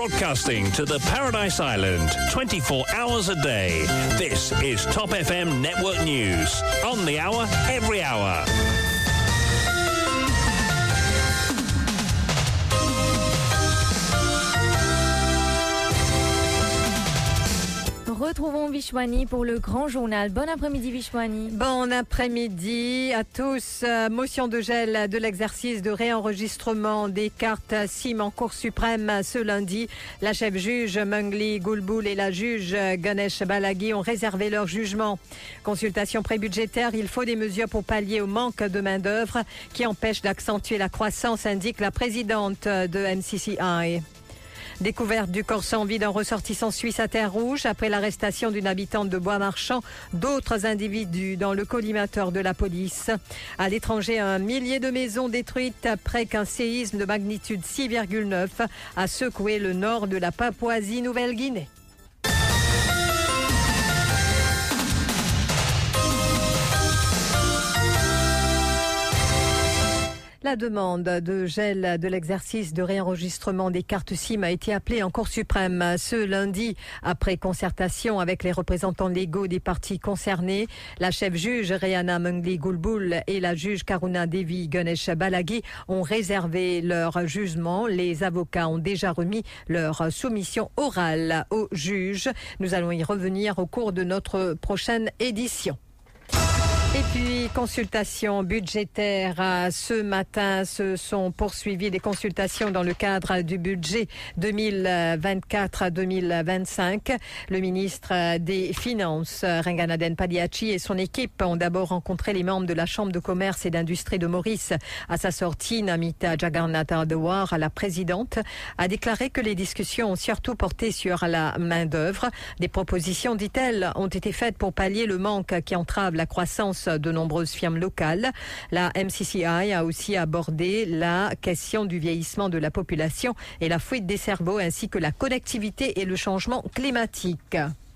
broadcasting to the Paradise Island 24 hours a day. This is Top FM Network News. On the hour, every hour. Retrouvons Vishwani pour le grand journal. Bon après-midi Vishwani. Bon après-midi à tous. Motion de gel de l'exercice de réenregistrement des cartes SIM en Cour suprême ce lundi. La chef juge Mungli Gulbul et la juge Ganesh Balagi ont réservé leur jugement. Consultation prébudgétaire, il faut des mesures pour pallier au manque de main-d'œuvre qui empêche d'accentuer la croissance, indique la présidente de MCCI. Découverte du corps sans vie d'un ressortissant suisse à Terre-Rouge après l'arrestation d'une habitante de Bois-Marchand, d'autres individus dans le collimateur de la police. À l'étranger, un millier de maisons détruites après qu'un séisme de magnitude 6,9 a secoué le nord de la Papouasie-Nouvelle-Guinée. La demande de gel de l'exercice de réenregistrement des cartes SIM a été appelée en Cour suprême ce lundi après concertation avec les représentants légaux des parties concernées. La chef juge Rehana Mungli Gulbul et la juge Karuna Devi Ganesh Balagi ont réservé leur jugement. Les avocats ont déjà remis leur soumission orale au juge. Nous allons y revenir au cours de notre prochaine édition. Et puis, consultation budgétaire. Ce matin, se sont poursuivies des consultations dans le cadre du budget 2024-2025. Le ministre des Finances, Renganaden Padiachi, et son équipe ont d'abord rencontré les membres de la Chambre de commerce et d'industrie de Maurice. À sa sortie, Namita Jagannatha Dewar, la présidente, a déclaré que les discussions ont surtout porté sur la main-d'œuvre. Des propositions, dit-elle, ont été faites pour pallier le manque qui entrave la croissance de nombreuses firmes locales. La MCCI a aussi abordé la question du vieillissement de la population et la fuite des cerveaux ainsi que la connectivité et le changement climatique.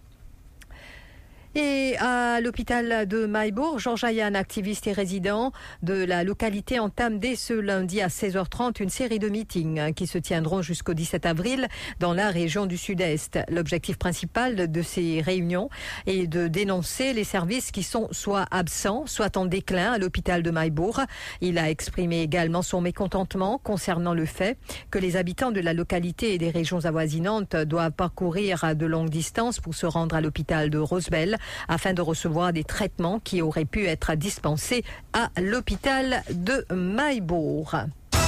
Et à l'hôpital de Maïbourg, Georges Ayan, activiste et résident de la localité, entame dès ce lundi à 16h30 une série de meetings qui se tiendront jusqu'au 17 avril dans la région du Sud-Est. L'objectif principal de ces réunions est de dénoncer les services qui sont soit absents, soit en déclin à l'hôpital de Maïbourg. Il a exprimé également son mécontentement concernant le fait que les habitants de la localité et des régions avoisinantes doivent parcourir de longues distances pour se rendre à l'hôpital de Rosebel afin de recevoir des traitements qui auraient pu être dispensés à l'hôpital de Maïbourg.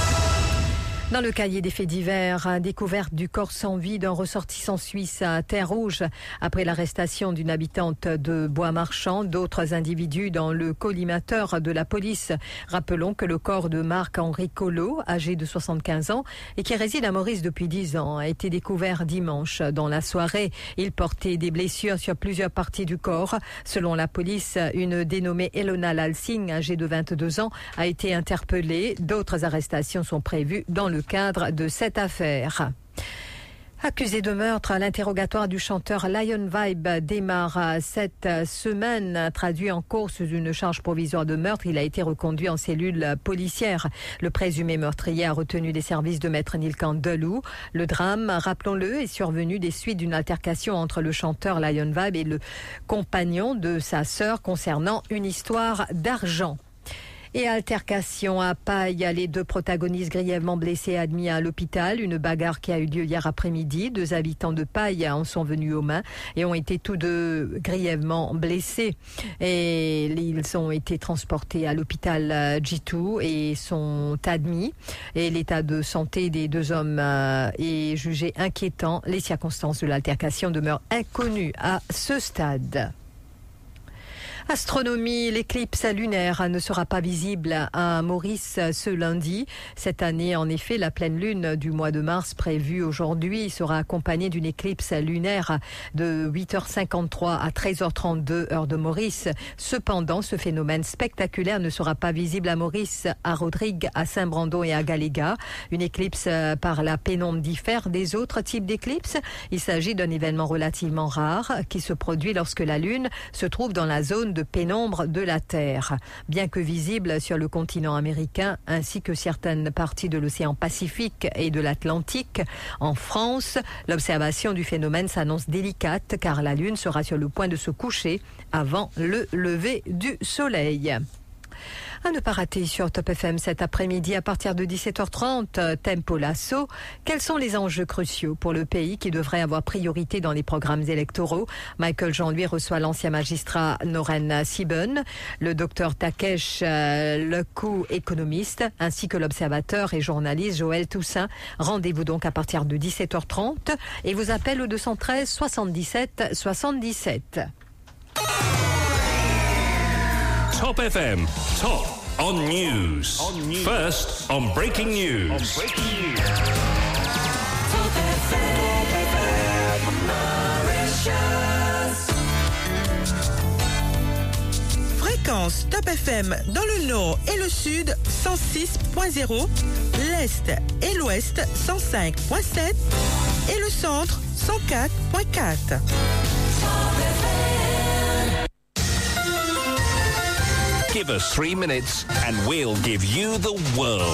Dans le cahier des faits divers, découverte du corps sans vie d'un ressortissant suisse à Terre-Rouge après l'arrestation d'une habitante de Bois-Marchand, d'autres individus dans le collimateur de la police. Rappelons que le corps de Marc-Henri Collot, âgé de 75 ans et qui réside à Maurice depuis 10 ans, a été découvert dimanche. Dans la soirée, il portait des blessures sur plusieurs parties du corps. Selon la police, une dénommée Elona Lalsing, âgée de 22 ans, a été interpellée. D'autres arrestations sont prévues dans le cadre de cette affaire. Accusé de meurtre, l'interrogatoire du chanteur Lion Vibe démarre cette semaine. Traduit en cours sous une charge provisoire de meurtre, il a été reconduit en cellule policière. Le présumé meurtrier a retenu les services de maître Nilkan Delou. Le drame, rappelons-le, est survenu des suites d'une altercation entre le chanteur Lion Vibe et le compagnon de sa sœur concernant une histoire d'argent. Et altercation à Paille, les deux protagonistes grièvement blessés admis à l'hôpital. Une bagarre qui a eu lieu hier après-midi. 2 habitants de Paille en sont venus aux mains et ont été tous deux grièvement blessés. Et ils ont été transportés à l'hôpital Jitu et sont admis. Et l'état de santé des 2 hommes est jugé inquiétant. Les circonstances de l'altercation demeurent inconnues à ce stade. Astronomie, l'éclipse lunaire ne sera pas visible à Maurice ce lundi. Cette année, en effet, la pleine lune du mois de mars prévue aujourd'hui sera accompagnée d'une éclipse lunaire de 8h53 à 13h32 heure de Maurice. Cependant, ce phénomène spectaculaire ne sera pas visible à Maurice, à Rodrigue, à Saint-Brandon et à Galéga. Une éclipse par la pénombre diffère des autres types d'éclipses. Il s'agit d'un événement relativement rare qui se produit lorsque la lune se trouve dans la zone de de pénombre de la Terre. Bien que visible sur le continent américain ainsi que certaines parties de l'océan Pacifique et de l'Atlantique, en France, l'observation du phénomène s'annonce délicate car la Lune sera sur le point de se coucher avant le lever du soleil. À ne pas rater sur Top FM cet après-midi à partir de 17h30, Tempo Lasso. Quels sont les enjeux cruciaux pour le pays qui devraient avoir priorité dans les programmes électoraux? Michael Jean, lui, reçoit l'ancien magistrat Noren Sieben, le docteur Takesh Lekou, économiste, ainsi que l'observateur et journaliste Joël Toussaint. Rendez-vous donc à partir de 17h30 et vous appelle au 213 77 77. Top FM, top on news. First on breaking news. Top FM, Mauritius. Fréquence Top FM dans le nord et le sud 106.0, l'est et l'ouest 105.7 et le centre 104.4. Give us 3 minutes and we'll give you the world.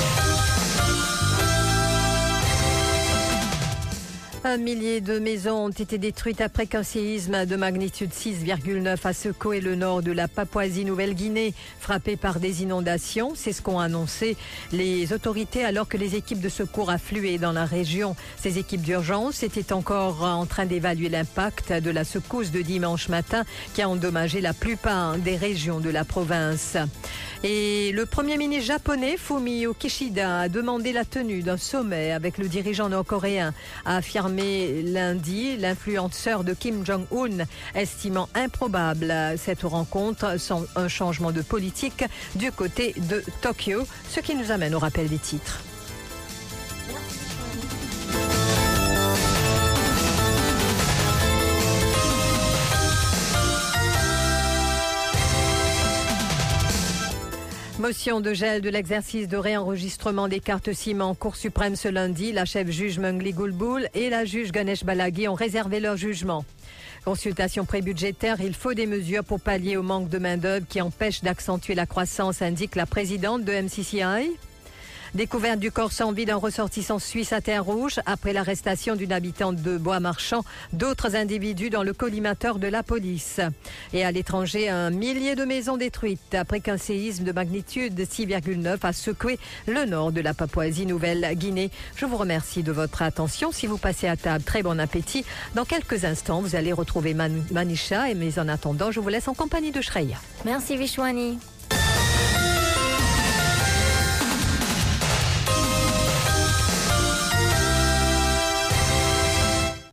Un millier de maisons ont été détruites après qu'un séisme de magnitude 6,9 a secoué le nord de la Papouasie-Nouvelle-Guinée, frappé par des inondations. C'est ce qu'ont annoncé les autorités alors que les équipes de secours affluaient dans la région. Ces équipes d'urgence étaient encore en train d'évaluer l'impact de la secousse de dimanche matin qui a endommagé la plupart des régions de la province. Et le Premier ministre japonais Fumio Kishida a demandé la tenue d'un sommet avec le dirigeant nord-coréen, a affirmé lundi l'influenceur de Kim Jong-un, estimant improbable cette rencontre sans un changement de politique du côté de Tokyo, ce qui nous amène au rappel des titres. Motion de gel de l'exercice de réenregistrement des cartes SIM en Cour suprême ce lundi. La chef juge Mengli Goulboul et la juge Ganesh Balaghi ont réservé leur jugement. Consultation prébudgétaire, il faut des mesures pour pallier au manque de main-d'œuvre qui empêche d'accentuer la croissance, indique la présidente de MCCI. Découverte du corps sans vie d'un ressortissant suisse à Terre-Rouge après l'arrestation d'une habitante de Bois-Marchand, d'autres individus dans le collimateur de la police. Et à l'étranger, un millier de maisons détruites après qu'un séisme de magnitude 6,9 a secoué le nord de la Papouasie-Nouvelle-Guinée. Je vous remercie de votre attention. Si vous passez à table, très bon appétit. Dans quelques instants, vous allez retrouver Manisha, mais en attendant, je vous laisse en compagnie de Shreya. Merci Vishwani.